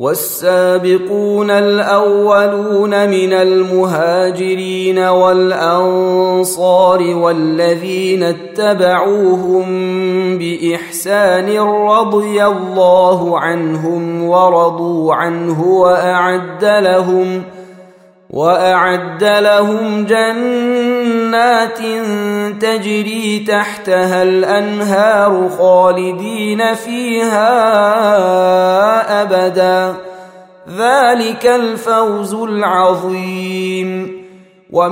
والسابقون الأولون من المهاجرين والأنصار والذين اتبعوهم بإحسان رضي الله عنهم ورضوا عنه وأعد لهم جنات تجري تحتها الأنهار خالدين فيها أبدا ذلك الفوز العظيم.